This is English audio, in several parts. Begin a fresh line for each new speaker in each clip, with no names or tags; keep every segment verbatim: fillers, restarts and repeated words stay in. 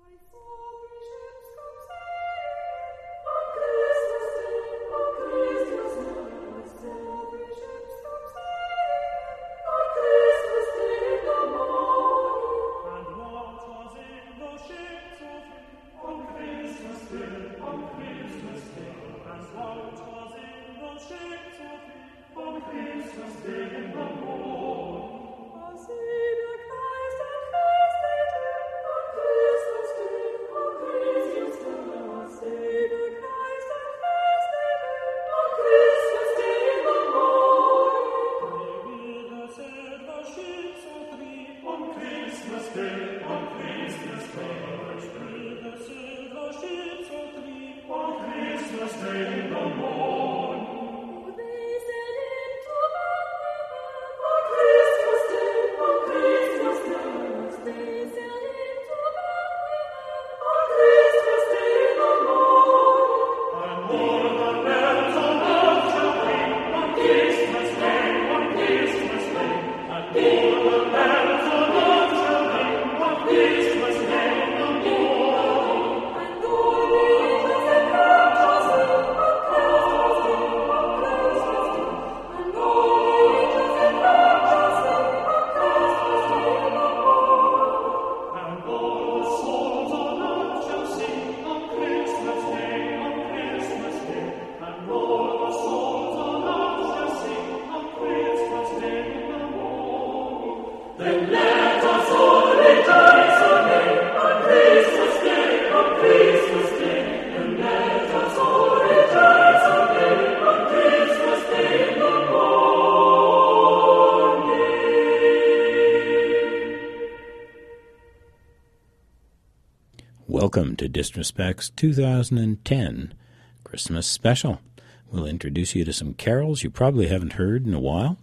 Welcome to DisRespect's two thousand ten Christmas special. We'll introduce you to some carols you probably haven't heard in a while.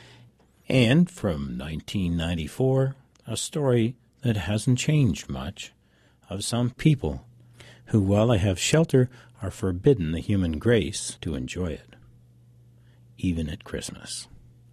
And from nineteen ninety-four, a story that hasn't changed much, of some people who, while they have shelter, are forbidden the human grace to enjoy it, even at Christmas.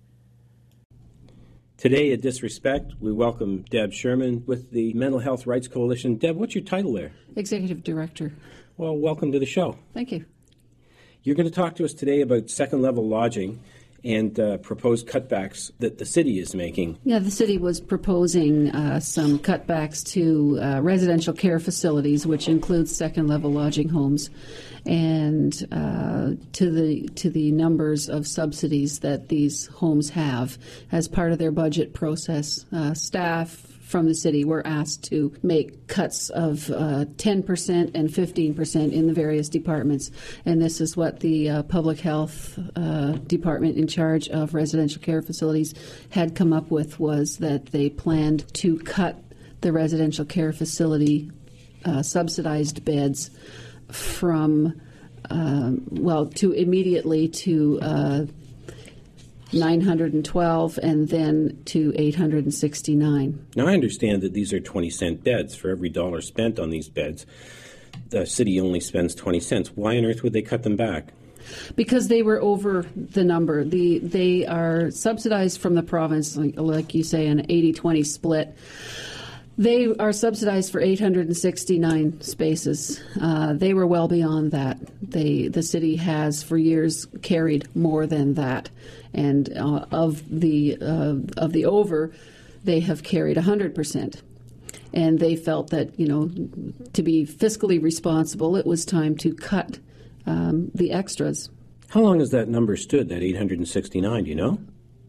Today at DisRespect, we welcome Deb Sherman with the Mental Health Rights Coalition. Deb, what's your title there?
Executive Director.
Well, welcome to the show.
Thank you.
You're going to talk to us today about second-level lodging and uh, proposed cutbacks that the city is making.
Yeah, the city was proposing uh, some cutbacks to uh, residential care facilities, which includes second-level lodging homes, and uh, to the to the numbers of subsidies that these homes have as part of their budget process. Uh, staff from the city were asked to make cuts of uh, ten percent and fifteen percent in the various departments. And this is what the uh, public health uh, department in charge of residential care facilities had come up with, was that they planned to cut the residential care facility uh, subsidized beds from, uh, well, to immediately to uh, nine hundred twelve and then to eight hundred sixty-nine.
Now, I understand that these are twenty cent beds. For every dollar spent on these beds, the city only spends twenty cents. Why on earth would they cut them back?
Because they were over the number. The They are subsidized from the province, like, like you say, an eighty twenty split. They are subsidized for eight hundred sixty-nine spaces. Uh, they were well beyond that. They, the city has for years carried more than that, and uh, of the uh, of the over, they have carried one hundred percent. And they felt that, you know, to be fiscally responsible, it was time to cut um, the extras.
How long has that number stood? That eight hundred sixty-nine? Do you know?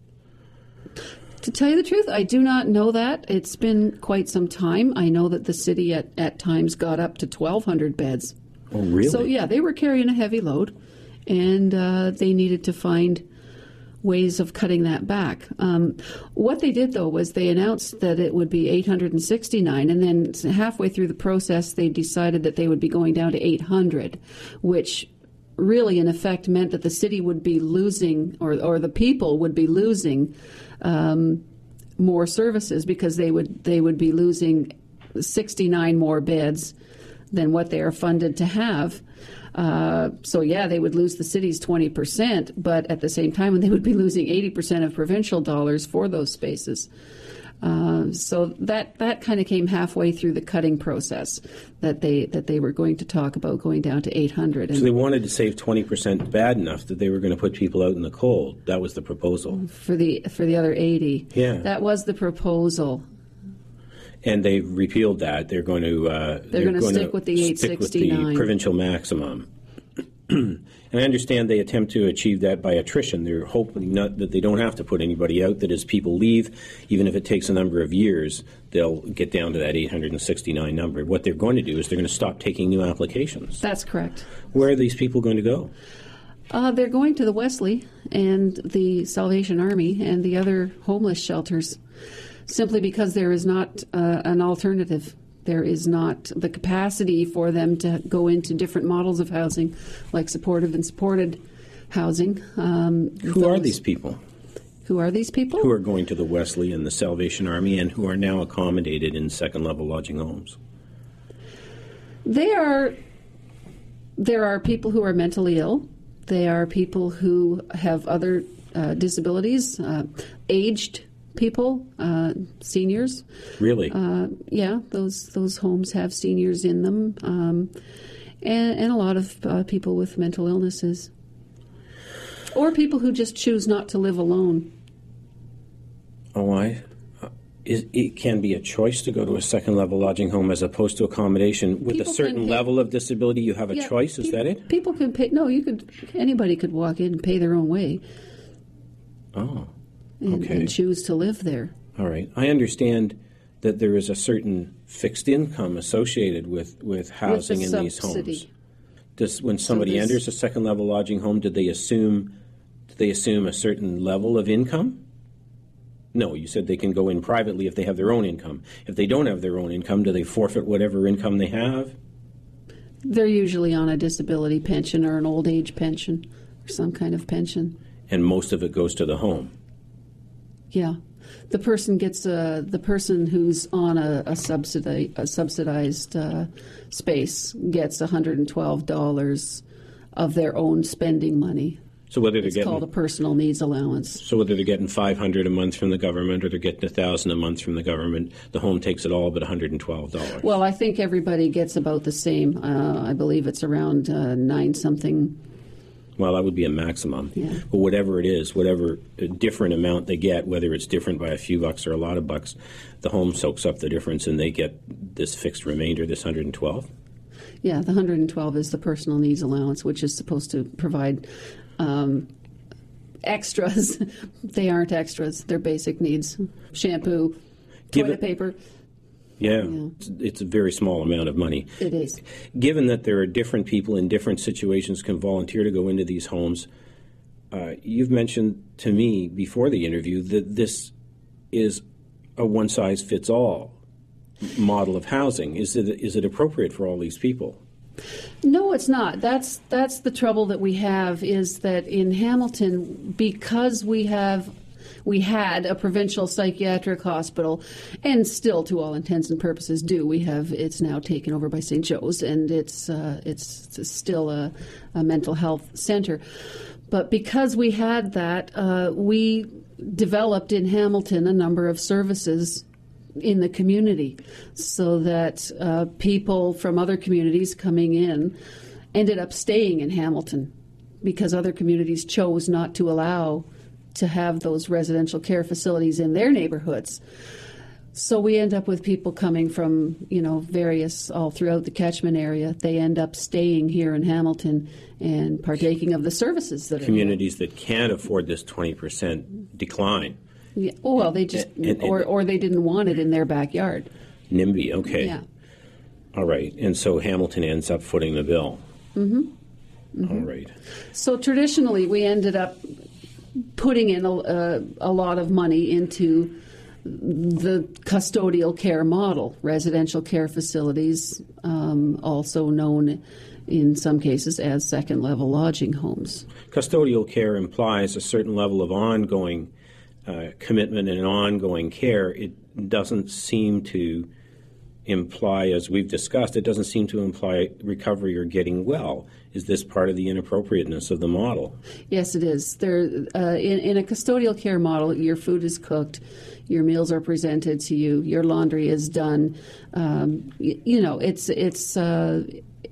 To tell you the truth, I do not know that. It's been quite some time. I know that the city at, at times got up to twelve hundred beds.
Oh, really?
So, yeah, they were carrying a heavy load, and uh, they needed to find ways of cutting that back. Um, what they did, though, was they announced that it would be eight hundred sixty-nine, and then halfway through the process, they decided that they would be going down to eight hundred, which really, in effect, meant that the city would be losing, or, or the people would be losing Um, more services, because they would they would be losing sixty-nine more beds than what they are funded to have. Uh, so, yeah, they would lose the city's twenty percent, but at the same time, they would be losing eighty percent of provincial dollars for those spaces. Uh, so that, that kind of came halfway through the cutting process that they that they were going to talk about going down to eight hundred. And
so they wanted to save twenty percent bad enough that they were going to put people out in the cold. That was the proposal.
For the for the other eighty.
Yeah.
That was the proposal.
And they repealed that. They're going to uh,
they're, they're going to stick with the eight sixty-nine.
Stick with the provincial maximum. And I understand they attempt to achieve that by attrition. They're hoping not, that they don't have to put anybody out, that as people leave, even if it takes a number of years, they'll get down to that eight hundred sixty-nine number. What they're going to do is they're going to stop taking new applications.
That's correct.
Where are these people going to go?
Uh, they're going to the Wesley and the Salvation Army and the other homeless shelters, simply because there is not uh, an alternative. There is not the capacity for them to go into different models of housing, like supportive and supported housing. Um,
who those, are these people?
Who are these people?
Who are going to the Wesley and the Salvation Army and who are now accommodated in second-level lodging homes?
They are. There are people who are mentally ill. They are people who have other uh, disabilities, uh, aged people, uh, seniors.
Really?
Uh, yeah, those those homes have seniors in them, um, and, and a lot of uh, people with mental illnesses, or people who just choose not to live alone.
Oh, I. Uh, is, it can be a choice to go to a second-level lodging home as opposed to accommodation with
people
a certain level of disability. You have a
yeah,
choice. Is
people,
that it?
People can pay. No, you could. Anybody could walk in and pay their own way.
Oh.
And,
okay.
and choose to live there.
All right. I understand that there is a certain fixed income associated with, with housing
with the
in these
subsidy.
homes. Does when somebody
so
enters a second level lodging home, did they assume do they assume a certain level of income? No, you said they can go in privately if they have their own income. If they don't have their own income, do they forfeit whatever income they have?
They're usually on a disability pension or an old age pension or some kind of pension.
And most of it goes to the home.
Yeah, the person gets a, the person who's on a, a, subsidi- a subsidized uh, space gets one hundred twelve dollars of their own spending money.
So whether they're
it's
getting
called a personal needs allowance.
So whether they're getting five hundred dollars a month from the government or they're getting a thousand dollars a month from the government, the home takes it all but one hundred twelve dollars.
Well, I think everybody gets about the same. Uh, I believe it's around uh, nine something.
Well, that would be a maximum.
Yeah.
But whatever it is, whatever different amount they get, whether it's different by a few bucks or a lot of bucks, the home soaks up the difference and they get this fixed remainder, this one hundred twelve?
Yeah, the one hundred twelve is the personal needs allowance, which is supposed to provide um, extras. They aren't extras. They're basic needs. Shampoo,
Give
toilet
it-
paper.
Yeah,
Yeah.
It's, it's a very small amount of money.
It is.
Given that there are different people in different situations can volunteer to go into these homes, uh, you've mentioned to me before the interview that this is a one-size-fits-all model of housing. Is it is it appropriate for all these people?
No, it's not. That's that's the trouble that we have is that in Hamilton, because we have we had a provincial psychiatric hospital, and still, to all intents and purposes, do we have? It's now taken over by Saint Joe's, and it's uh, it's still a, a mental health center. But because we had that, uh, we developed in Hamilton a number of services in the community, so that uh, people from other communities coming in ended up staying in Hamilton because other communities chose not to allow to have those residential care facilities in their neighborhoods. So we end up with people coming from, you know, various, all throughout the catchment area. They end up staying here in Hamilton and partaking of the services that
Communities that can't afford this twenty percent decline.
Yeah, oh, well, they just,
And- and-
or, or they didn't want it in their backyard.
NIMBY, okay.
Yeah.
All right. And so Hamilton ends up footing the bill. Mm-hmm. mm-hmm. All right.
So traditionally, we ended up putting in a, a, a lot of money into the custodial care model, residential care facilities, um, also known in some cases as second-level lodging homes.
Custodial care implies a certain level of ongoing uh, commitment and ongoing care. It doesn't seem to imply, as we've discussed, it doesn't seem to imply recovery or getting well. Is this part of the inappropriateness of the model?
Yes, it is. There, uh, in, in a custodial care model, your food is cooked, your meals are presented to you, your laundry is done. Um, you, you know, it's it's uh,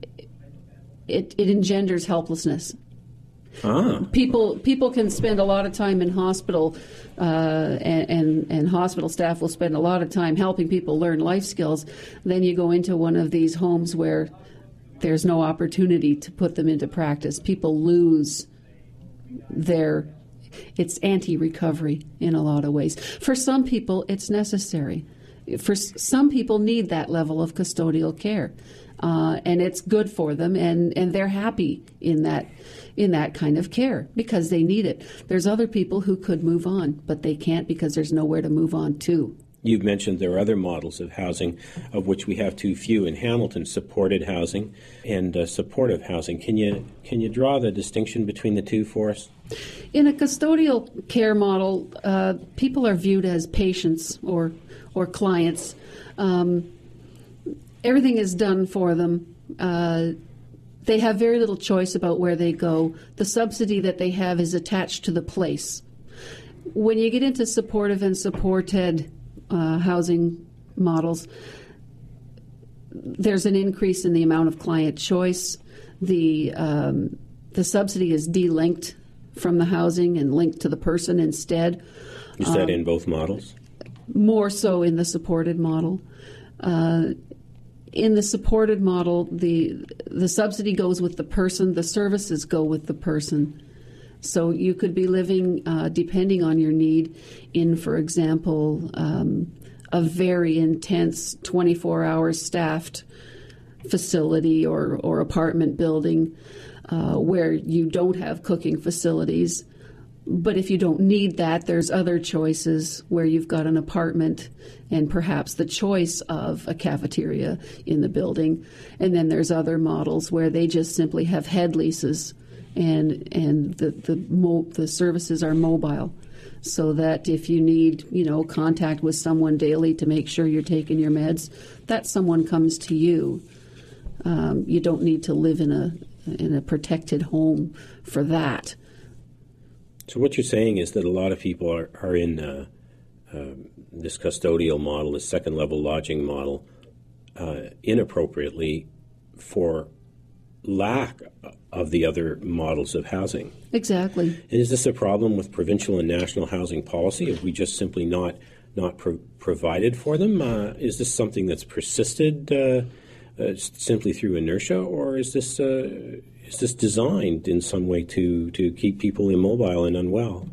it it engenders helplessness.
Ah.
People people can spend a lot of time in hospital, uh, and, and and hospital staff will spend a lot of time helping people learn life skills. Then you go into one of these homes where there's no opportunity to put them into practice. People lose their, it's anti-recovery in a lot of ways. For some people, it's necessary. For some people need that level of custodial care, uh, and it's good for them, and, and they're happy in that in that kind of care because they need it. There's other people who could move on, but they can't because there's nowhere to move on to.
You've mentioned there are other models of housing, of which we have too few in Hamilton: supported housing and uh, supportive housing. Can you can you draw the distinction between the two for us?
In a custodial care model, uh, people are viewed as patients or or clients. Um, everything is done for them. Uh, they have very little choice about where they go. The subsidy that they have is attached to the place. When you get into supportive and supported uh, housing models, there's an increase in the amount of client choice. The um, the subsidy is delinked from the housing and linked to the person instead.
Is that
um,
in both models?
More so in the supported model. Uh, in the supported model, the the subsidy goes with the person, the services go with the person. So you could be living, uh, depending on your need, in, for example, um, a very intense twenty-four hour staffed facility or, or apartment building uh, where you don't have cooking facilities. But if you don't need that, there's other choices where you've got an apartment and perhaps the choice of a cafeteria in the building. And then there's other models where they just simply have head leases, and and the the, mo- the services are mobile, so that if you need, you know, contact with someone daily to make sure you're taking your meds, that someone comes to you. Um, you don't need to live in a in a protected home for that.
So what you're saying is that a lot of people are, are in uh, uh, this custodial model, this second-level lodging model, uh, inappropriately for lack of the other models of housing.
Exactly.
And is this a problem with provincial and national housing policy? Have we just simply not not pro- provided for them? Uh, is this something that's persisted uh, uh, simply through inertia, or is this uh, is this designed in some way to, to keep people immobile and unwell?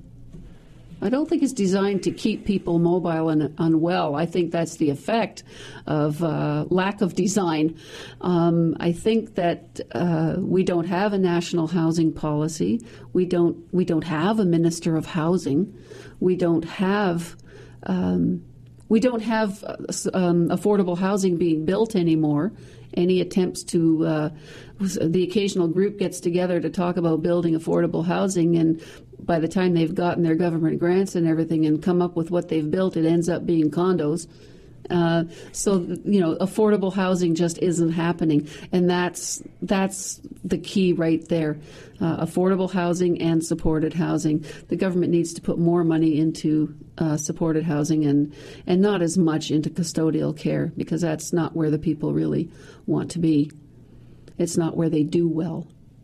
I don't think it's designed to keep people mobile and unwell. I think that's the effect of uh, lack of design. Um, I think that uh, we don't have a national housing policy. We don't. We don't have a minister of housing. We don't have. Um, we don't have um, affordable housing being built anymore. Any attempts to, uh, the occasional group gets together to talk about building affordable housing, and by the time they've gotten their government grants and everything and come up with what they've built, it ends up being condos. Uh, so, you know, affordable housing just isn't happening, and that's that's the key right there. Uh, affordable housing and supported housing. The government needs to put more money into uh, supported housing and, and not as much into custodial care, because that's not where the people really want to be. It's not where they do well.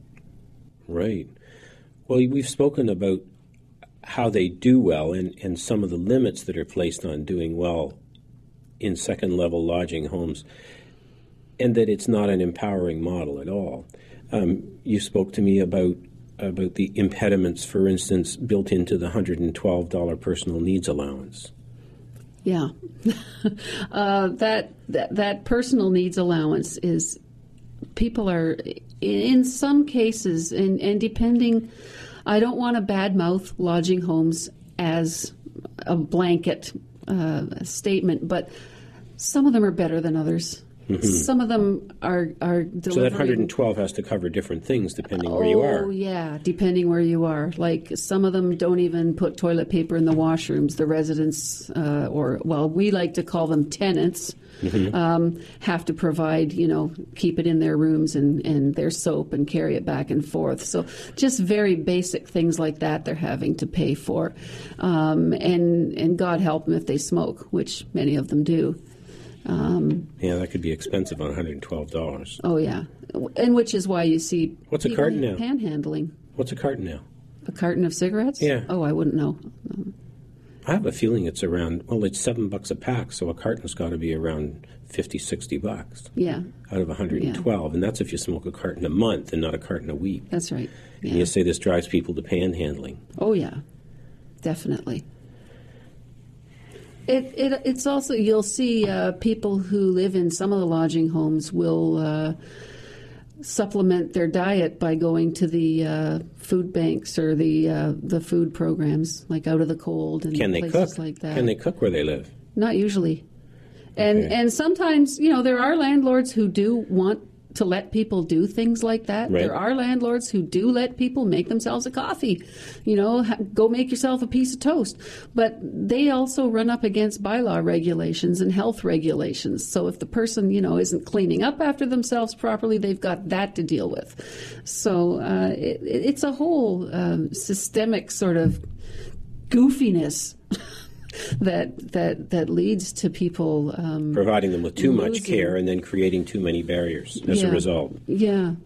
Right. Well, we've spoken about how they do well and, and some of the limits that are placed on doing well in second-level lodging homes, and that it's not an empowering model at all. Um, you spoke to me about about the impediments, for instance, built into the one hundred twelve dollars personal needs allowance.
Yeah. uh, that, that that personal needs allowance is, people are, in some cases, and, and depending, I don't want to badmouth lodging homes as a blanket uh, statement, but some of them are better than others.
Mm-hmm.
Some of them are are delivering.
So that one hundred twelve has to cover different things depending where you are.
Oh, yeah, depending where you are. Like, some of them don't even put toilet paper in the washrooms. The residents, uh, or, well, we like to call them tenants, mm-hmm. um, have to provide, you know, keep it in their rooms and, and their soap and carry it back and forth. So just very basic things like that they're having to pay for. Um, and, and God help them if they smoke, which many of them do. Um,
yeah, that could be expensive on one hundred twelve dollars.
Oh, yeah. And which is why you see
What's a carton now?
Panhandling.
What's a carton now?
A carton of cigarettes?
Yeah.
Oh, I wouldn't know.
I have a feeling it's around, well, it's seven bucks a pack, so a carton's got to be around fifty, sixty bucks.
Yeah.
Out of one hundred twelve. Yeah. And that's if you smoke a carton a month and not a carton a week.
That's right. Yeah.
And you say this drives people to panhandling.
Oh, yeah. Definitely. It, it it's also, you'll see uh, people who live in some of the lodging homes will uh, supplement their diet by going to the uh, food banks or the uh, the food programs, like Out of the Cold and
Can they
places
cook?
like that.
Can they cook where they live?
Not usually. And
Okay.
and sometimes, you know, there are landlords who do want to let people do things like that.
Right.
There are landlords who do let people make themselves a coffee. You know, ha- go make yourself a piece of toast. But they also run up against bylaw regulations and health regulations. So if the person, you know, isn't cleaning up after themselves properly, they've got that to deal with. So uh, it, it's a whole um, systemic sort of goofiness that that that leads to people um,
providing them with too
losing.
much care and then creating too many barriers as
yeah.
a result.
Yeah.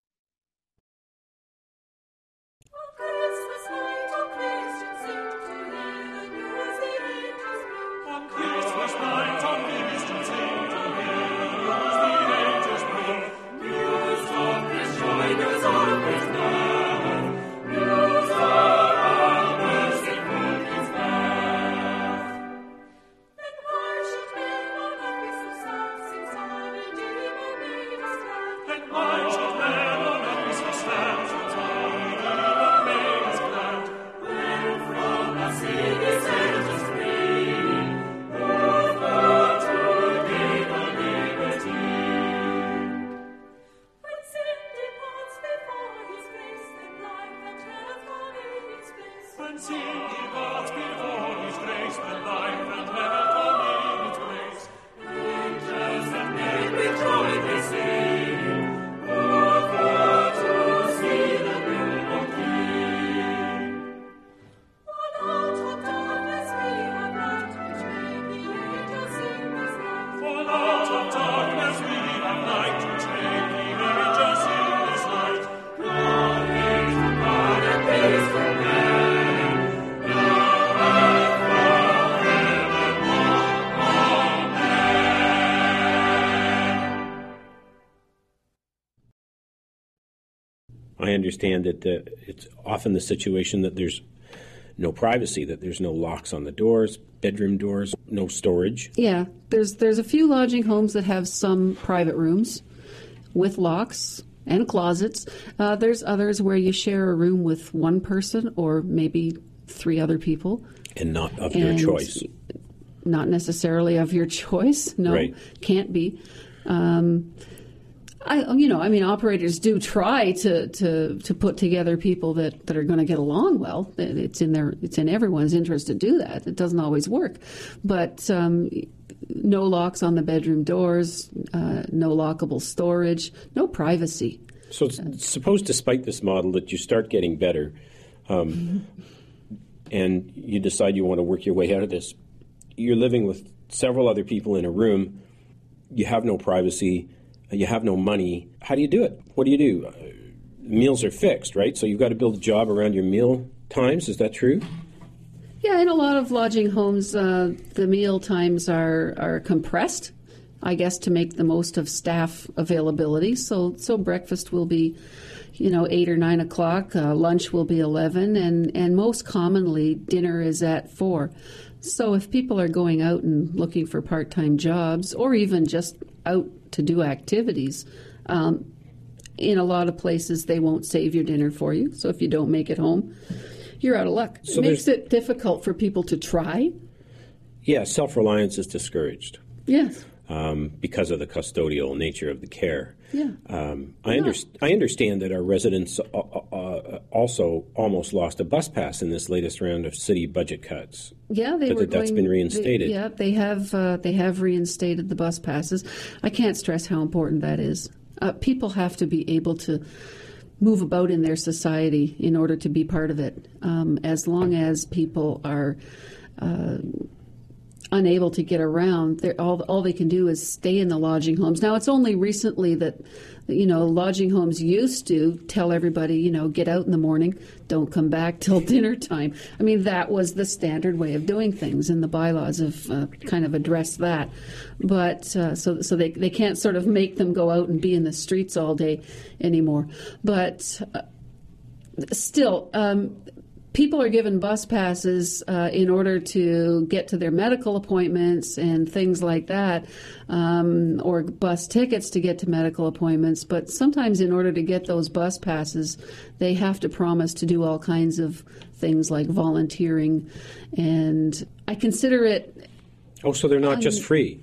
I understand that uh, it's often the situation that there's no privacy, that there's no locks on the doors, bedroom doors, no storage.
Yeah, there's there's a few lodging homes that have some private rooms with locks and closets. Uh, there's others where you share a room with one person or maybe three other people.
And not of
and
your choice.
Not necessarily of your choice. No,
right.
Can't be. Um, I, you know, I mean, operators do try to, to, to put together people that, that are going to get along well. It's in their, it's in everyone's interest to do that. It doesn't always work, but um, no locks on the bedroom doors, uh, no lockable storage, no privacy.
So, it's, suppose despite this model that you start getting better, um, mm-hmm. and you decide you want to work your way out of this. You're living with several other people in a room. You have no privacy. You have no money. How do you do it? What do you do? Uh, meals are fixed, right? So you've got to build a job around your meal times. Is that true?
Yeah, in a lot of lodging homes, uh, the meal times are, are compressed, I guess, to make the most of staff availability. So so breakfast will be, you know, eight or nine o'clock. Uh, lunch will be eleven, and, and most commonly dinner is at four. So if people are going out and looking for part-time jobs, or even just out to do activities, um, in a lot of places they won't save your dinner for you. So if you don't make it home, you're out of luck.
So
it makes it difficult for people to try.
Yeah, self-reliance is discouraged.
Yes.
um, because of the custodial nature of the care.
Yeah.
Um, I, under, I understand that our residents uh, uh, also almost lost a bus pass in this latest round of city budget cuts.
Yeah, they
that,
were
that that's
going,
been reinstated.
They, yeah, they have. Uh, they have reinstated the bus passes. I can't stress how important that is. Uh, people have to be able to move about in their society in order to be part of it. Um, as long as people are uh, unable to get around, all all they can do is stay in the lodging homes. Now, it's only recently that, you know, lodging homes used to tell everybody, you know, get out in the morning, don't come back till dinner time. I mean, that was the standard way of doing things, and the bylaws have uh, kind of addressed that. But uh, so so they they can't sort of make them go out and be in the streets all day anymore. But uh, still. Um, People are given bus passes uh, in order to get to their medical appointments and things like that, um, or bus tickets to get to medical appointments. But sometimes in order to get those bus passes, they have to promise to do all kinds of things like volunteering. And I consider it...
Oh, so they're not um, just free?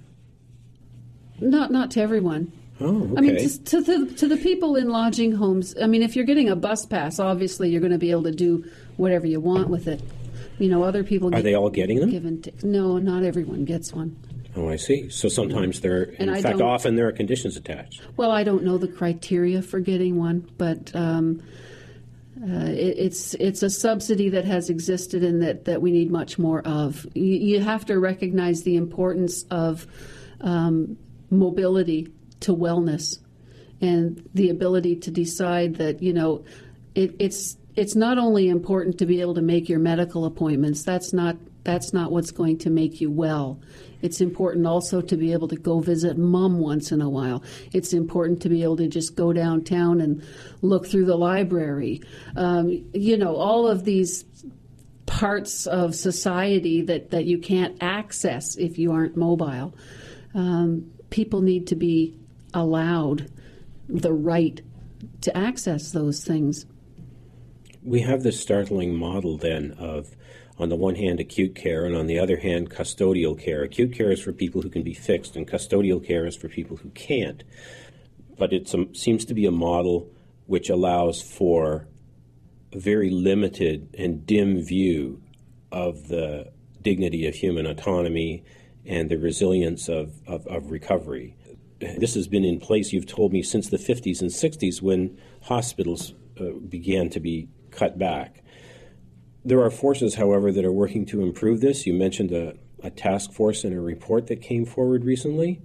Not, not to everyone.
Oh, okay.
I mean, to, to the to the people in lodging homes, I mean, if you're getting a bus pass, obviously you're going to be able to do whatever you want with it. You know, other people
are
get
they all getting them?
Given t- no, not everyone gets one.
Oh, I see. So sometimes there, in
and
fact, often there are conditions attached.
Well, I don't know the criteria for getting one, but um, uh, it, it's it's a subsidy that has existed and that, that we need much more of. You, you have to recognize the importance of um, mobility to wellness and the ability to decide that, you know, it, it's it's not only important to be able to make your medical appointments. That's not that's not what's going to make you well. It's important also to be able to go visit mom once in a while. It's important to be able to just go downtown and look through the library. Um, you know, all of these parts of society that, that you can't access if you aren't mobile. Um, people need to be allowed the right to access those things.
We have this startling model then of, on the one hand, acute care, and on the other hand, custodial care. Acute care is for people who can be fixed, and custodial care is for people who can't. But it seems to be a model which allows for a very limited and dim view of the dignity of human autonomy and the resilience of, of, of recovery. This has been in place, you've told me, since the fifties and sixties when hospitals uh, began to be cut back. There are forces, however, that are working to improve this. You mentioned a, a task force and a report that came forward recently.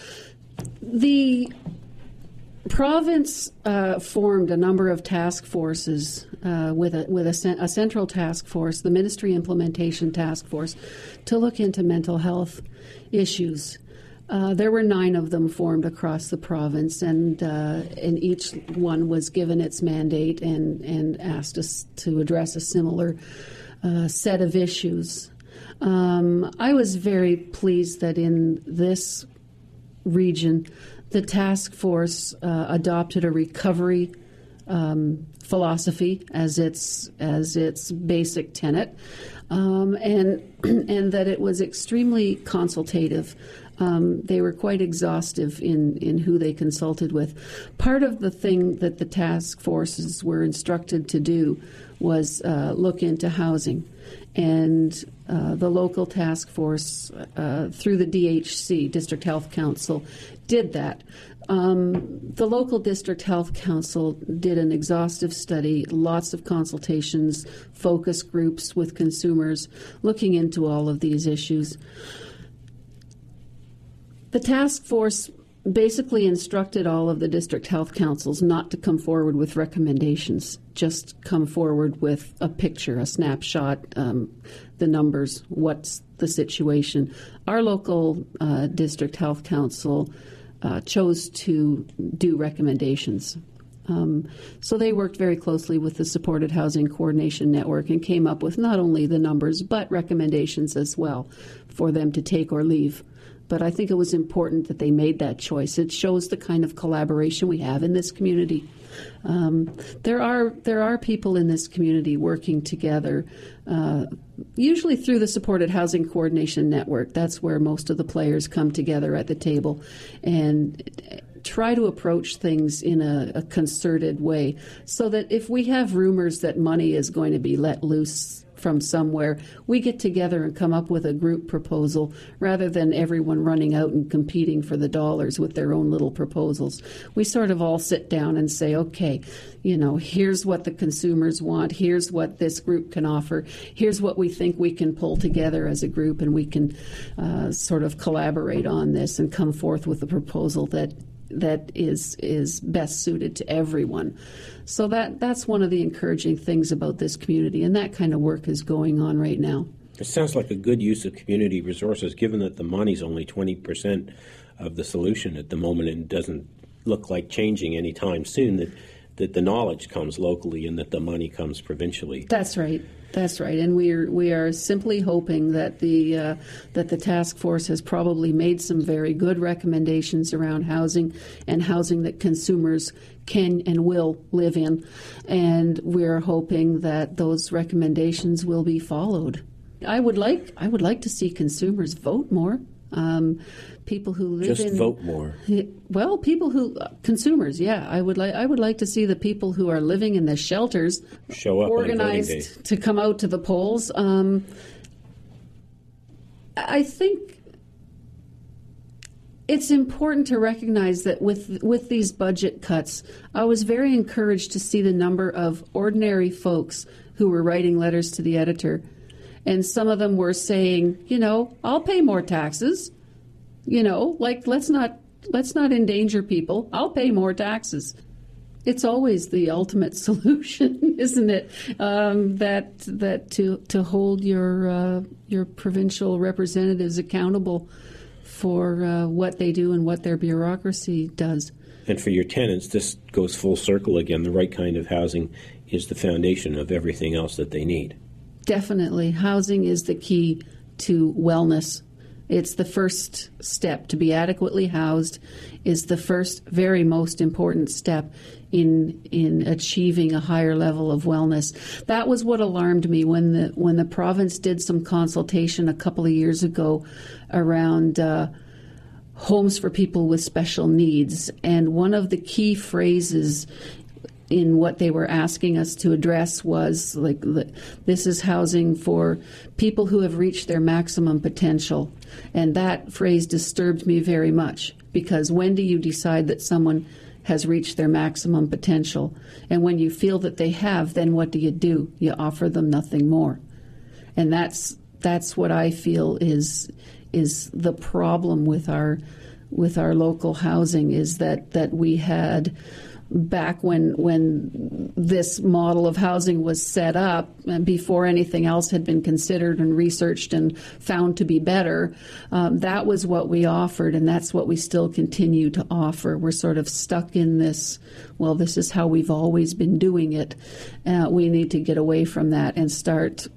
The province uh, formed a number of task forces uh, with, a, with a, a central task force, the Ministry Implementation Task Force, to look into mental health issues. Uh, there were nine of them formed across the province, and uh, and each one was given its mandate and, and asked us to address a similar uh, set of issues. Um, I was very pleased that in this region, the task force uh, adopted a recovery um, philosophy as its as its basic tenet, um, and and that it was extremely consultative. Um, they were quite exhaustive in, in who they consulted with. Part of the thing that the task forces were instructed to do was uh, look into housing. And uh, the local task force, uh, through the D H C, District Health Council, did that. Um, the local District Health Council did an exhaustive study, lots of consultations, focus groups with consumers, looking into all of these issues. The task force basically instructed all of the district health councils not to come forward with recommendations, just come forward with a picture, a snapshot, um, the numbers, what's the situation. Our local uh, district health council uh, chose to do recommendations. Um, so they worked very closely with the Supported Housing Coordination Network and came up with not only the numbers but recommendations as well for them to take or leave But I think it was important that they made that choice. It shows the kind of collaboration we have in this community. Um, there are there are people in this community working together, uh, usually through the Supported Housing Coordination Network. That's where most of the players come together at the table and try to approach things in a, a concerted way, so that if we have rumors that money is going to be let loose from somewhere, we get together and come up with a group proposal rather than everyone running out and competing for the dollars with their own little proposals. We sort of all sit down and say, okay, you know, here's what the consumers want, here's what this group can offer, here's what we think we can pull together as a group, and we can uh, sort of collaborate on this and come forth with a proposal that that is is best suited to everyone. So that that's one of the encouraging things about this community, and that kind of work is going on right now.
It sounds like a good use of community resources, given that the money's only twenty percent of the solution at the moment and doesn't look like changing anytime soon, that, that the knowledge comes locally and that the money comes provincially.
That's right. That's right, and we are we are simply hoping that the uh, that the task force has probably made some very good recommendations around housing and housing that consumers can and will live in, and we're hoping that those recommendations will be followed. I would like I would like to see consumers vote more. Um, people who live
Just
in
Just vote more.
Well, people who uh, consumers, yeah. I would like I would like to see the people who are living in the shelters
show up
organized
on voting day
to come out to the polls. Um, I think it's important to recognize that with with these budget cuts, I was very encouraged to see the number of ordinary folks who were writing letters to the editor. And some of them were saying, you know, I'll pay more taxes. You know, like let's not let's not endanger people. I'll pay more taxes. It's always the ultimate solution, isn't it? Um, that that to to hold your uh, your provincial representatives accountable for uh, what they do and what their bureaucracy does.
And for your tenants, this goes full circle again. The right kind of housing is the foundation of everything else that they need.
Definitely. Housing is the key to wellness. It's the first step. To be adequately housed is the first, very most important step in in achieving a higher level of wellness. That was what alarmed me when the when the province did some consultation a couple of years ago around uh, homes for people with special needs. And one of the key phrases in what they were asking us to address was like, this is housing for people who have reached their maximum potential. And that phrase disturbed me very much, because when do you decide that someone has reached their maximum potential? And when you feel that they have, then what do you do? You offer them nothing more. And that's that's what I feel is is the problem with our with our local housing, is that that we had back when when this model of housing was set up, and before anything else had been considered and researched and found to be better, um, that was what we offered, and that's what we still continue to offer. We're sort of stuck in this, well, this is how we've always been doing it. Uh, we need to get away from that and start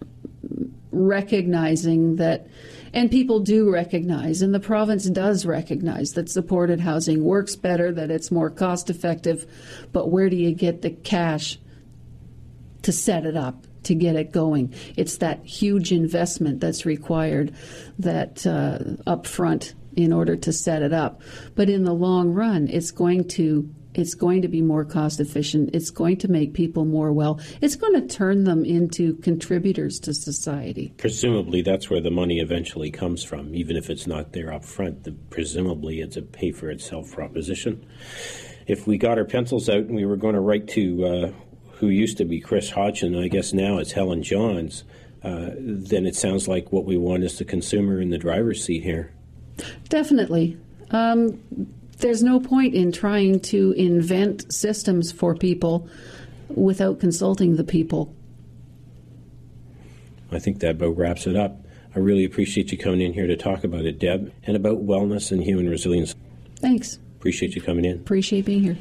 recognizing that, and people do recognize, and the province does recognize, that supported housing works better, that it's more cost effective, but where do you get the cash to set it up, to get it going? It's that huge investment that's required that uh, up front in order to set it up. But in the long run, it's going to It's going to be more cost efficient. It's going to make people more well. It's going to turn them into contributors to society.
Presumably that's where the money eventually comes from, even if it's not there up front. The, presumably it's a pay-for-itself proposition. If we got our pencils out and we were going to write to uh, who used to be Chris Hodgson, I guess now it's Helen Johns, uh, then it sounds like what we want is the consumer in the driver's seat here.
Definitely. Um, There's no point in trying to invent systems for people without consulting the people.
I think that about wraps it up. I really appreciate you coming in here to talk about it, Deb, and about wellness and human resilience.
Thanks.
Appreciate you coming in.
Appreciate being here.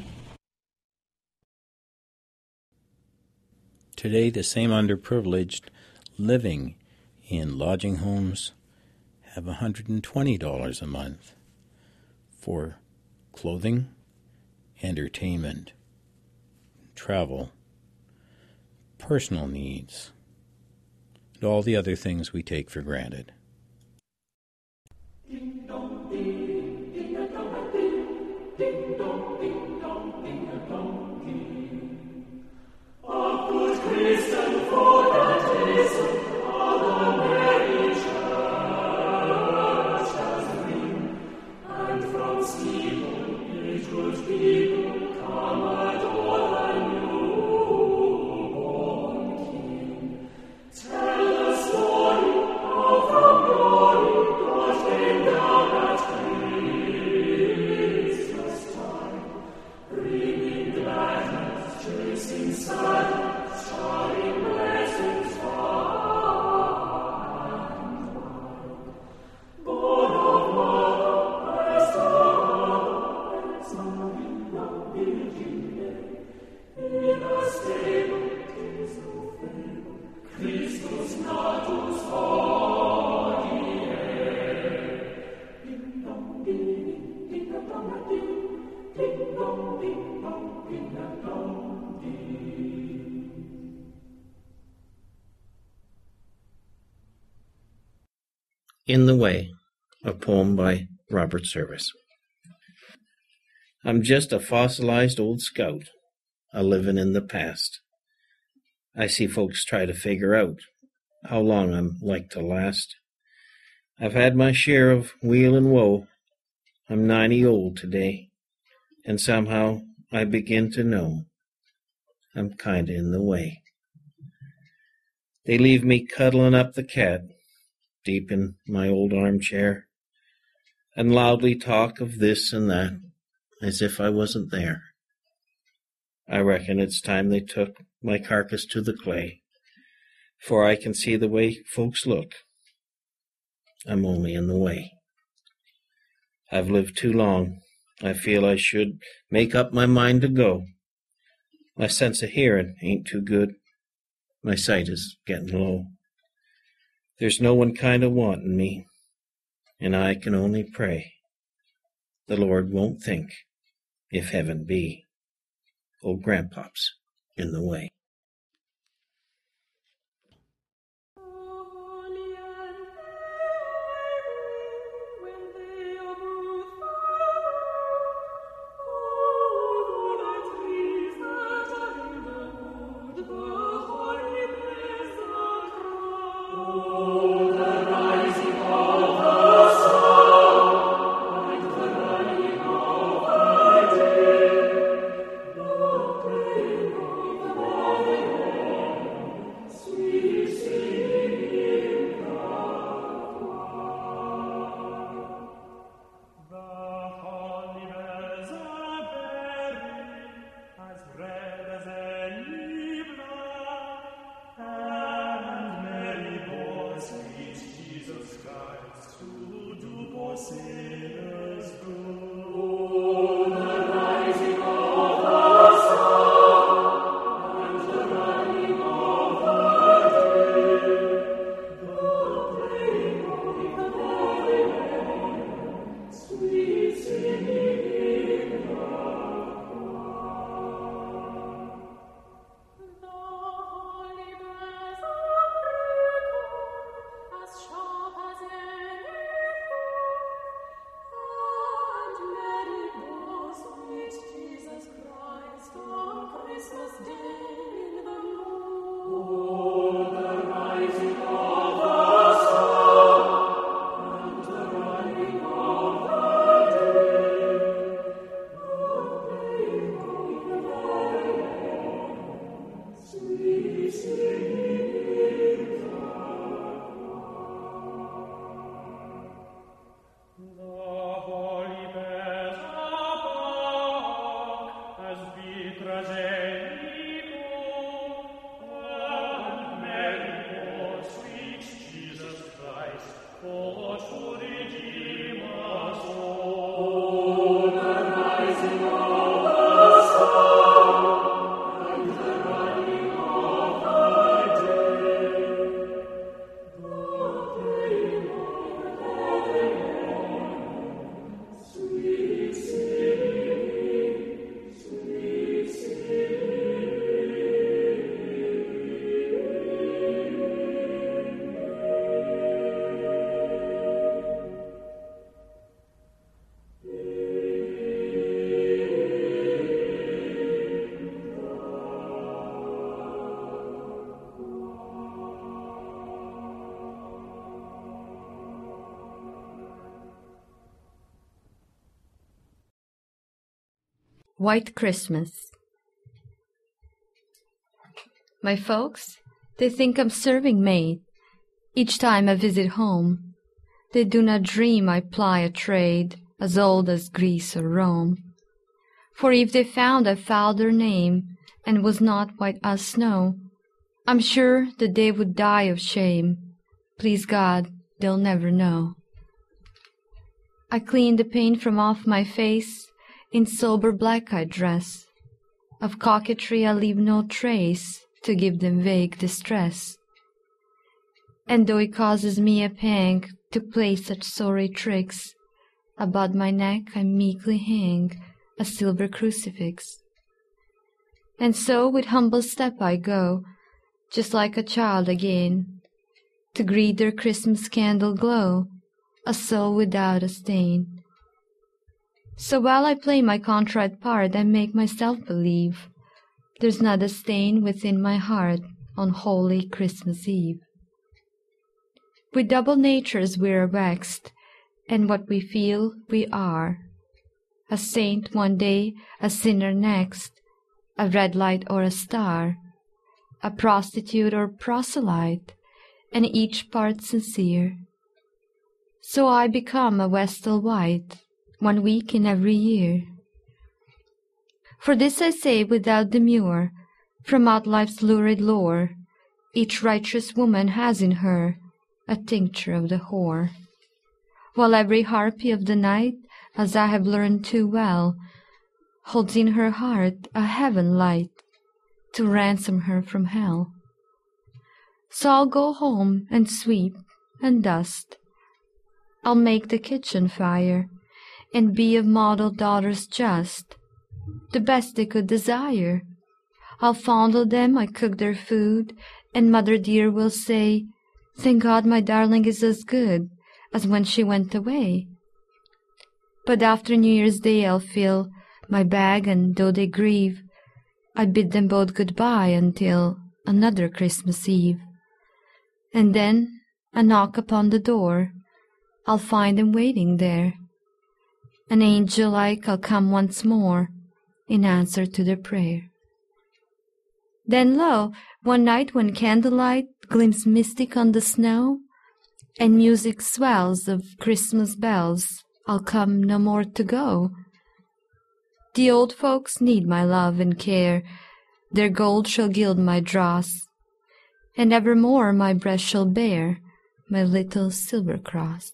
Today, the same underprivileged living in lodging homes have one hundred twenty dollars a month for clothing, entertainment, travel, personal needs, and all the other things we take for granted.
In the Way, a poem by Robert Service. I'm just a fossilized old scout, a livin' in the past. I see folks try to figure out how long I'm like to last. I've had my share of weal and woe. I'm ninety old today, and somehow I begin to know I'm kinda in the way. They leave me cuddlin' up the cat, deep in my old armchair, and loudly talk of this and that, as if I wasn't there. I reckon it's time they took my carcass to the clay, for I can see the way folks look. I'm only in the way. I've lived too long. I feel I should make up my mind to go. My sense of hearing ain't too good. My sight is getting low. There's no one kind of wanting me, and I can only pray the Lord won't think, if heaven be, old Grandpop's in the way.
Oh, White Christmas. My folks, they think I'm serving maid each time I visit home. They do not dream I ply a trade as old as Greece or Rome. For if they found I fouled their name and was not white as snow, I'm sure that they would die of shame. Please God, they'll never know. I clean the paint from off my face in sober black I dress. Of coquetry I leave no trace to give them vague distress. And though it causes me a pang to play such sorry tricks, about my neck I meekly hang a silver crucifix. And so with humble step I go, just like a child again, to greet their Christmas candle glow, a soul without a stain. So while I play my contrite part, I make myself believe there's not a stain within my heart on holy Christmas Eve. With double natures we are vexed, and what we feel we are. A saint one day, a sinner next, a red light or a star, a prostitute or proselyte, and each part sincere. So I become a vestal white, one week in every year. For this I say without demur, from out life's lurid lore, each righteous woman has in her a tincture of the whore, while every harpy of the night, as I have learned too well, holds in her heart a heaven light to ransom her from hell. So I'll go home and sweep and dust. I'll make the kitchen fire, and be of model daughters just, the best they could desire. I'll fondle them, I cook their food, and mother dear will say, "Thank God my darling is as good as when she went away." But after New Year's Day I'll fill my bag, and though they grieve, I bid them both good-bye until another Christmas Eve. And then a knock upon the door, I'll find them waiting there. An angel like I'll come once more in answer to their prayer. Then lo, one night when candlelight gleams mystic on the snow, and music swells of Christmas bells, I'll come no more to go. The old folks need my love and care, their gold shall gild my dross, and evermore my breast shall bear my little silver cross.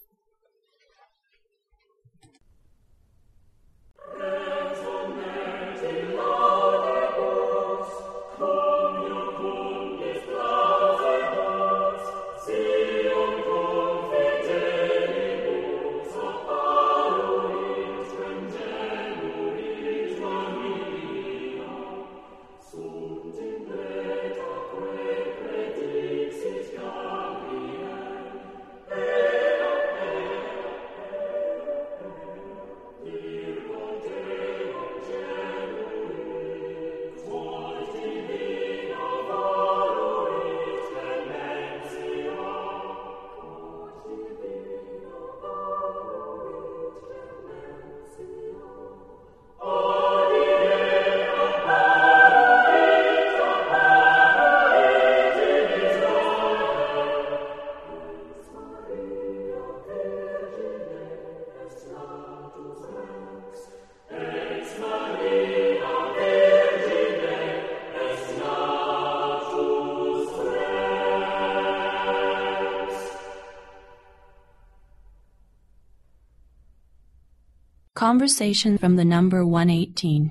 Conversation from the number one eighteen.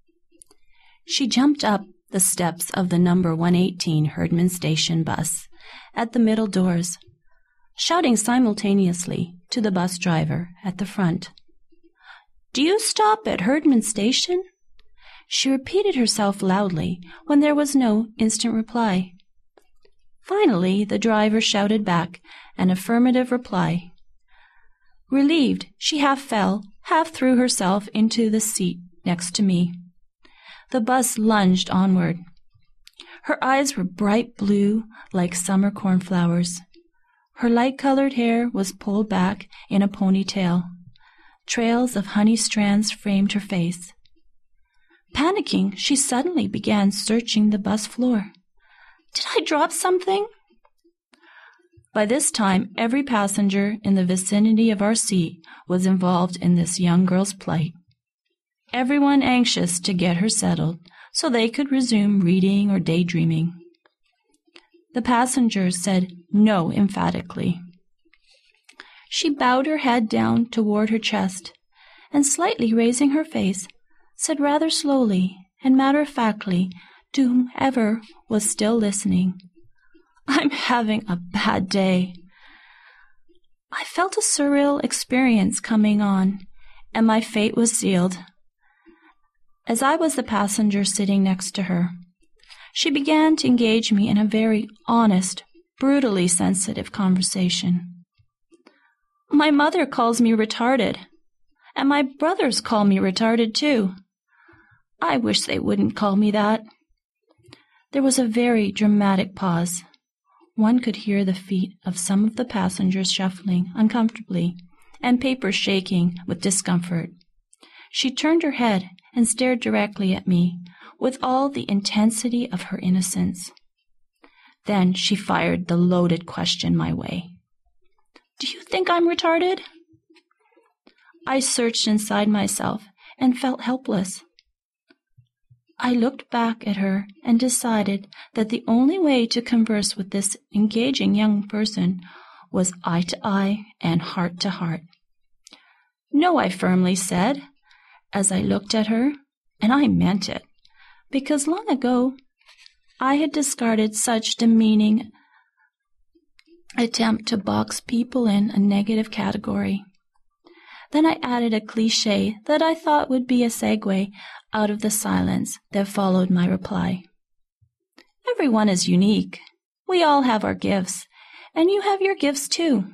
She jumped up the steps of the number one eighteen Herdman Station bus at the middle doors, shouting simultaneously to the bus driver at the front. "Do you stop at Herdman Station?" She repeated herself loudly when there was no instant reply. Finally, the driver shouted back an affirmative reply. Relieved, she half fell, half threw herself into the seat next to me. The bus lunged onward. Her eyes were bright blue like summer cornflowers. Her light-colored hair was pulled back in a ponytail. Trails of honey strands framed her face. Panicking, she suddenly began searching the bus floor. Did I drop something? By this time, every passenger in the vicinity of our seat was involved in this young girl's plight. Everyone anxious to get her settled so they could resume reading or daydreaming. The passengers said no emphatically. She bowed her head down toward her chest, and slightly raising her face, said rather slowly and matter-of-factly to whomever was still listening, I'm having a bad day. I felt a surreal experience coming on, and my fate was sealed. As I was the passenger sitting next to her, she began to engage me in a very honest, brutally sensitive conversation. My mother calls me retarded, and my brothers call me retarded too. I wish they wouldn't call me that. There was a very dramatic pause. One could hear the feet of some of the passengers shuffling uncomfortably and papers shaking with discomfort. She turned her head and stared directly at me with all the intensity of her innocence. Then she fired the loaded question my way. Do you think I'm retarded? I searched inside myself and felt helpless. I looked back at her and decided that the only way to converse with this engaging young person was eye to eye and heart to heart. No, I firmly said, as I looked at her, and I meant it, because long ago I had discarded such demeaning attempt to box people in a negative category. Then I added a cliché that I thought would be a segue out of the silence that followed my reply. Everyone is unique. We all have our gifts, and you have your gifts too.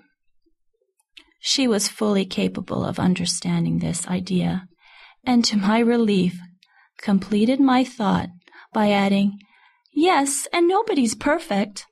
She was fully capable of understanding this idea, and to my relief, completed my thought by adding, yes, and nobody's perfect.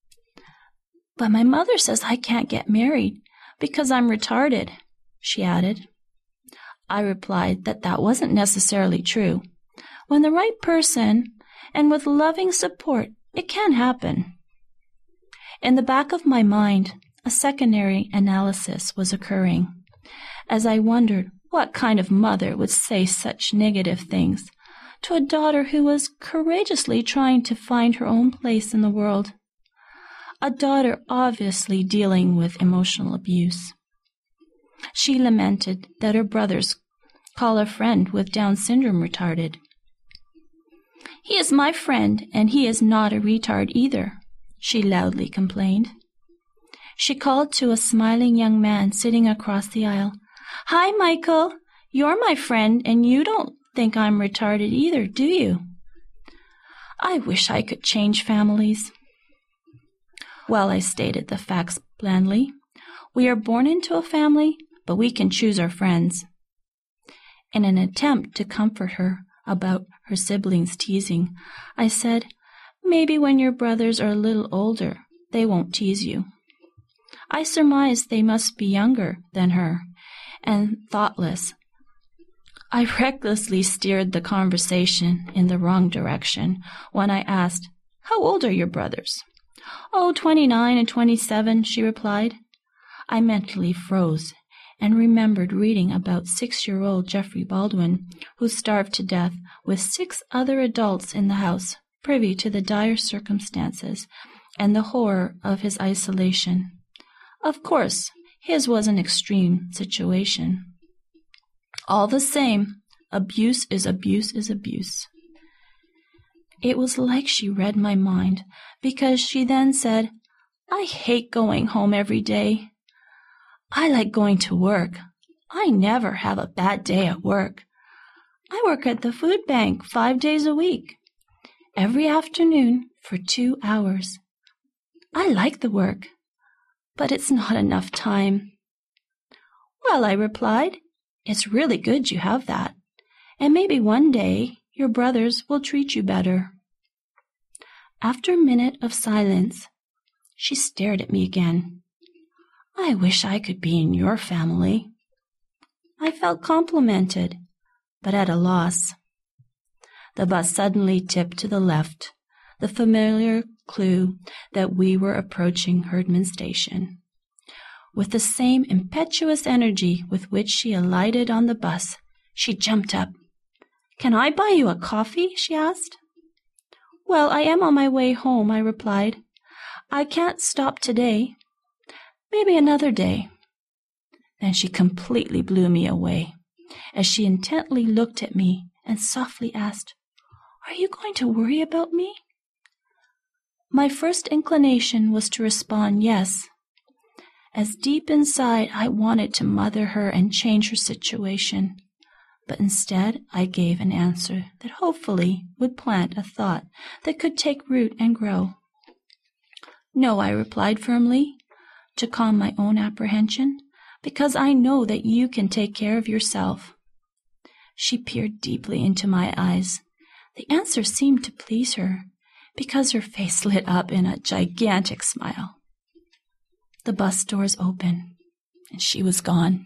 But my mother says I can't get married because I'm retarded, she added. I replied that that wasn't necessarily true. When the right person, and with loving support, it can happen. In the back of my mind, a secondary analysis was occurring, as I wondered what kind of mother would say such negative things to a daughter who was courageously trying to find her own place in the world. A daughter obviously dealing with emotional abuse. She lamented that her brothers call a friend with Down syndrome retarded. He is my friend, and he is not a retard either, she loudly complained. She called to a smiling young man sitting across the aisle. Hi, Michael. You're my friend, and you don't think I'm retarded either, do you? I wish I could change families. Well, I stated the facts blandly. We are born into a family, but we can choose our friends. In an attempt to comfort her about her siblings' teasing, I said, maybe when your brothers are a little older, they won't tease you. I surmised they must be younger than her, and thoughtless. I recklessly steered the conversation in the wrong direction when I asked, how old are your brothers? Oh, twenty-nine and twenty-seven, she replied. I mentally froze and remembered reading about six-year-old Jeffrey Baldwin, who starved to death with six other adults in the house, privy to the dire circumstances and the horror of his isolation. Of course, his was an extreme situation. All the same, abuse is abuse is abuse. It was like she read my mind, because she then said, I hate going home every day. I like going to work. I never have a bad day at work. I work at the food bank five days a week, every afternoon for two hours. I like the work, but it's not enough time. Well, I replied, it's really good you have that, and maybe one day your brothers will treat you better. After a minute of silence, she stared at me again. I wish I could be in your family. I felt complimented, but at a loss. The bus suddenly tipped to the left, the familiar clue that we were approaching Herdman Station. With the same impetuous energy with which she alighted on the bus, she jumped up. "Can I buy you a coffee?" she asked. "Well, I am on my way home," I replied. "I can't stop today. Maybe another day." Then she completely blew me away, as she intently looked at me and softly asked, "Are you going to worry about me?" My first inclination was to respond yes, as deep inside I wanted to mother her and change her situation. But instead I gave an answer that hopefully would plant a thought that could take root and grow. "No," I replied firmly, to calm my own apprehension, "because I know that you can take care of yourself." She peered deeply into my eyes. The answer seemed to please her, because her face lit up in a gigantic smile. The bus doors opened, and she was gone.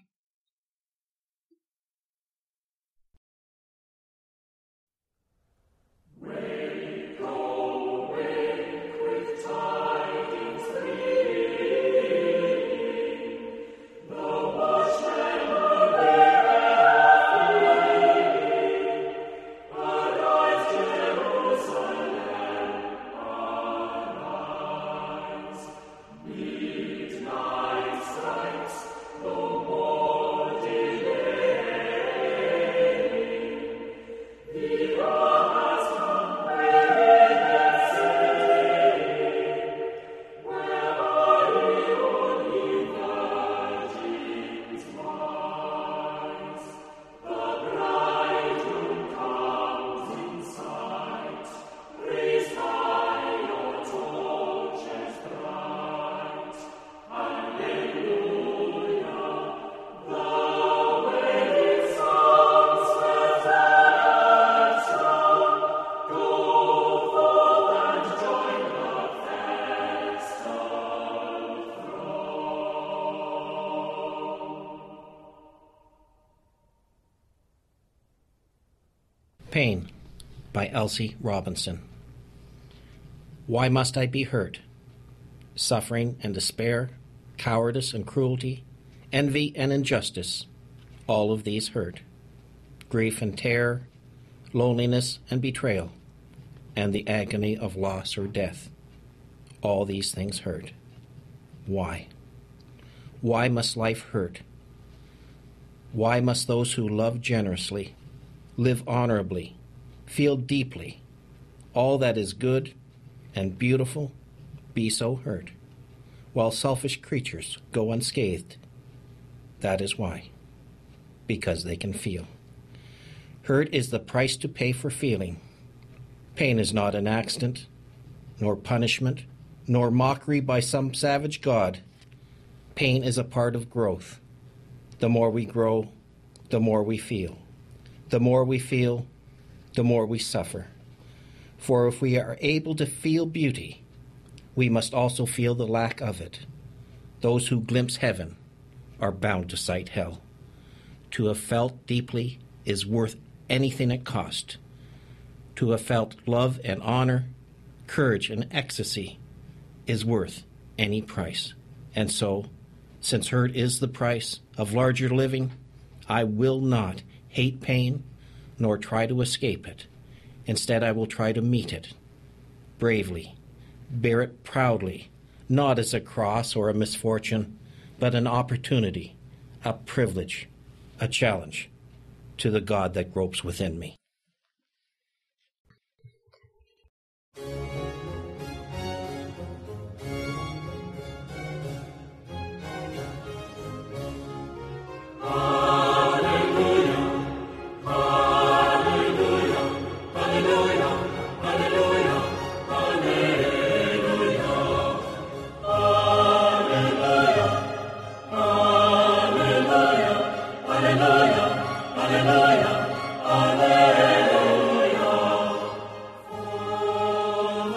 Pain by Elsie Robinson. Why must I be hurt? Suffering and despair, cowardice and cruelty, envy and injustice, all of these hurt. Grief and terror, loneliness and betrayal, and the agony of loss or death, all these things hurt. Why? Why must life hurt? Why must those who love generously, live honorably, feel deeply, all that is good and beautiful, be so hurt, while selfish creatures go unscathed? That is why. Because they can feel. Hurt is the price to pay for feeling. Pain is not an accident, nor punishment, nor mockery by some savage god. Pain is a part of growth. The more we grow, the more we feel. The more we feel, the more we suffer. For if we are able to feel beauty, we must also feel the lack of it. Those who glimpse heaven are bound to sight hell. To have felt deeply is worth anything it cost. To have felt love and honor, courage and ecstasy is worth any price. And so, since hurt is the price of larger living, I will not hate pain, nor try to escape it. Instead, I will try to meet it bravely, bear it proudly, not as a cross or a misfortune, but an opportunity, a privilege, a challenge to the God that gropes within me.
Alleluia, Alleluia, Alleluia.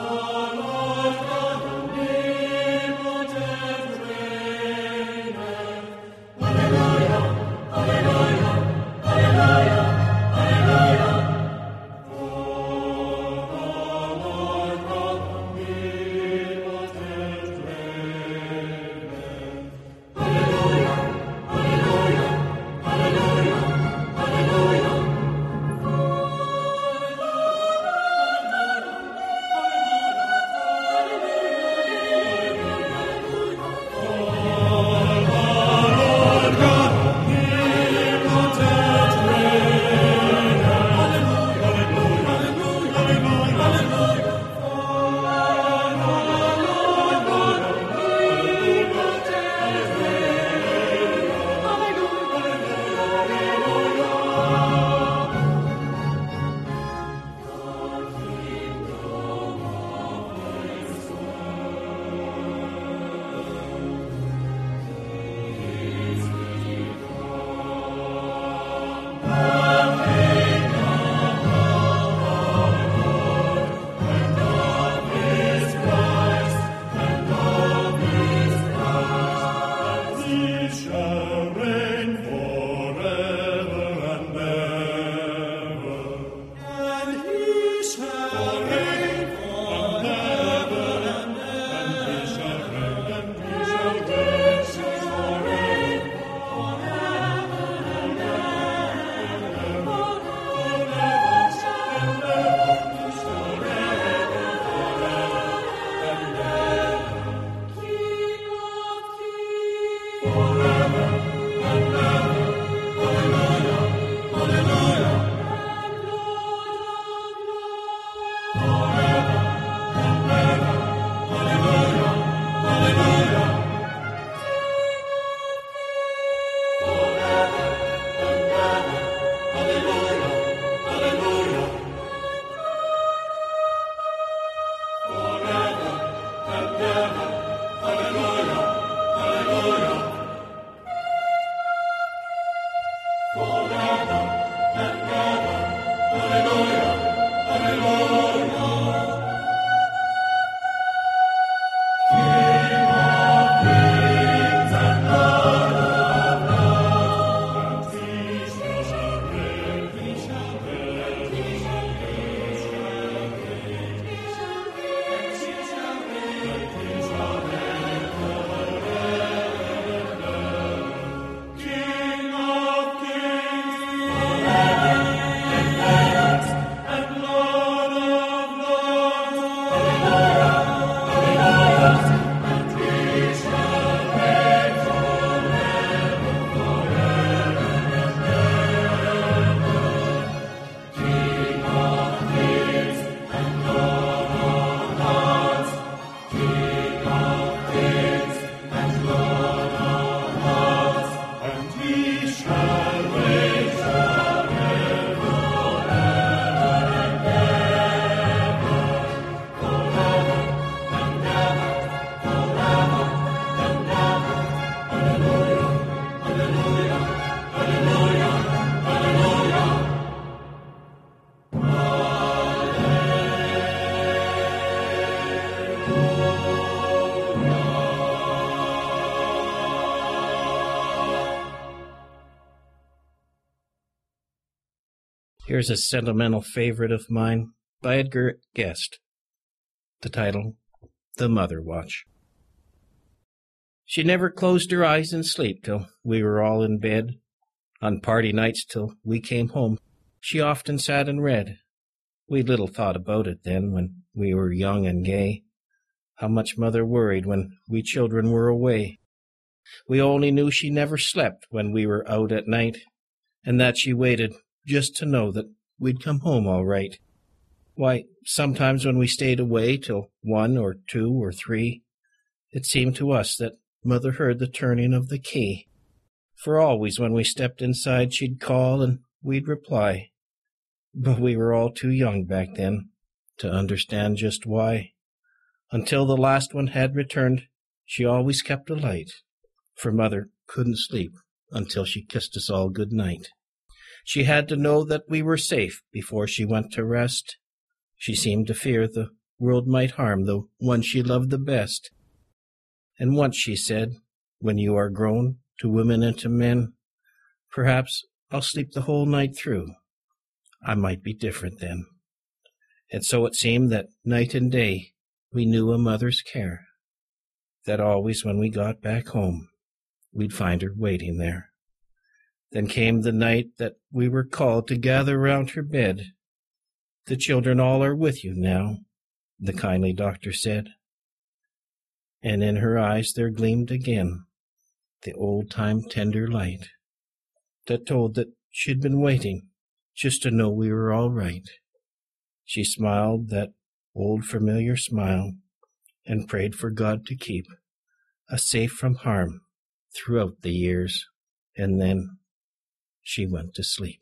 Here's a sentimental favorite of mine by Edgar Guest. The title, The Mother Watch. She never closed her eyes in sleep till we were all in bed. On party nights till we came home, she often sat and read. We little thought about it then when we were young and gay, how much Mother worried when we children were away. We only knew she never slept when we were out at night, and that she waited just to know that we'd come home all right. Why, sometimes when we stayed away till one or two or three, it seemed to us that Mother heard the turning of the key. For always when we stepped inside she'd call and we'd reply. But we were all too young back then to understand just why. Until the last one had returned, she always kept a light, for Mother couldn't sleep until she kissed us all good night. She had to know that we were safe before she went to rest. She seemed to fear the world might harm the one she loved the best. And once she said, when you are grown to women and to men, perhaps I'll sleep the whole night through. I might be different then. And so it seemed that night and day we knew a mother's care, that always when we got back home, we'd find her waiting there. Then came the night that we were called to gather round her bed. The children all are with you now, the kindly doctor said. And in her eyes there gleamed again the old-time tender light that told that she'd been waiting just to know we were all right. She smiled that old familiar smile and prayed for God to keep us safe from harm throughout the years, and then she went to sleep.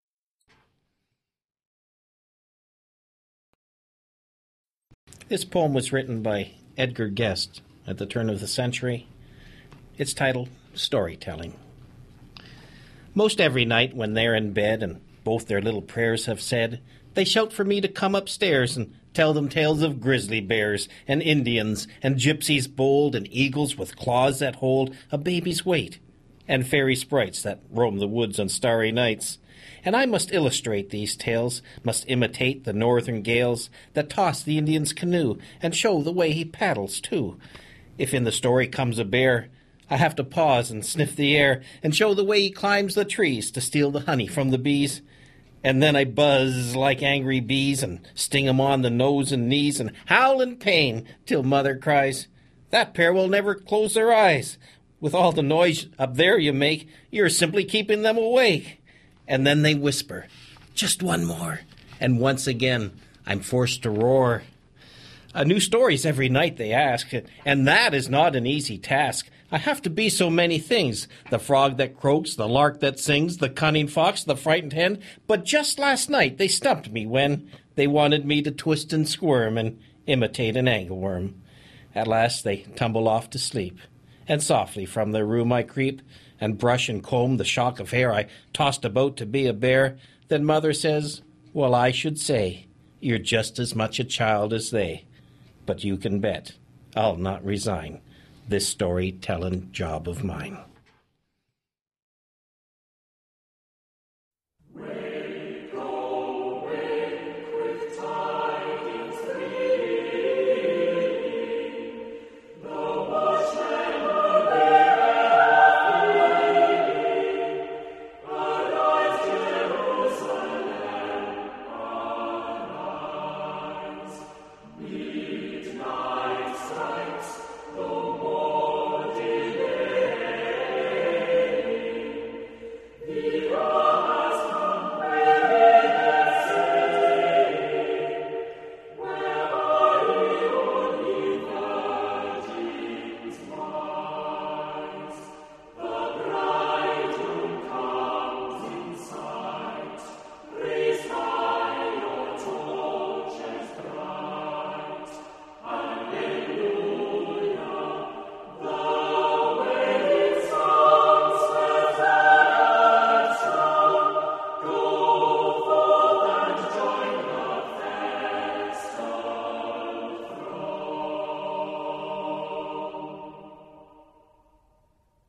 This poem was written by Edgar Guest at the turn of the century. It's titled Storytelling. Most every night when they're in bed and both their little prayers have said, they shout for me to come upstairs and tell them tales of grizzly bears and Indians and gypsies bold and eagles with claws that hold a baby's weight and fairy sprites that roam the woods on starry nights. And I must illustrate these tales, must imitate the northern gales that toss the Indian's canoe and show the way he paddles, too. If in the story comes a bear, I have to pause and sniff the air and show the way he climbs the trees to steal the honey from the bees. And then I buzz like angry bees and sting 'em on the nose and knees and howl in pain till Mother cries, "That pair will never close their eyes. With all the noise up there you make, you're simply keeping them awake." And then they whisper, "Just one more." And once again, I'm forced to roar. Uh, new stories every night they ask, and that is not an easy task. I have to be so many things, the frog that croaks, the lark that sings, the cunning fox, the frightened hen. But just last night they stumped me when they wanted me to twist and squirm and imitate an angleworm. At last they tumble off to sleep, and softly from their room I creep, and brush and comb the shock of hair I tossed about to be a bear. Then Mother says, "Well, I should say, you're just as much a child as they. But you can bet I'll not resign this storytelling job of mine."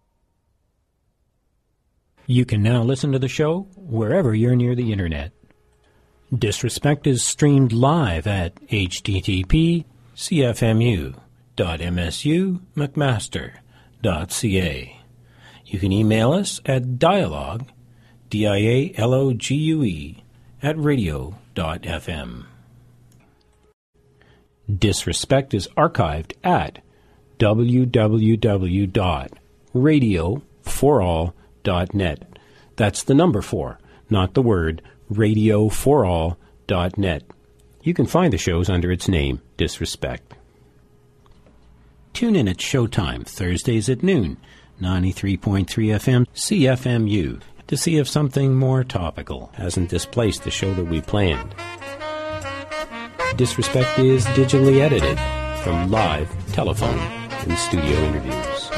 You can now listen to the show wherever you're near the internet. Disrespect is streamed live at h t t p c f m u dot m s u mcmaster dot c a. You can email us at dialogue, D I A L O G U E, at radio dot f m. Disrespect is archived at w w w dot radio for all dot net. That's the number four, not the word, radio for all dot net. You can find the shows under its name, Disrespect. Tune in at Showtime, Thursdays at noon, ninety-three point three F M C F M U, to see if something more topical hasn't displaced the show that we planned. Disrespect is digitally edited from live, telephone, and studio interviews.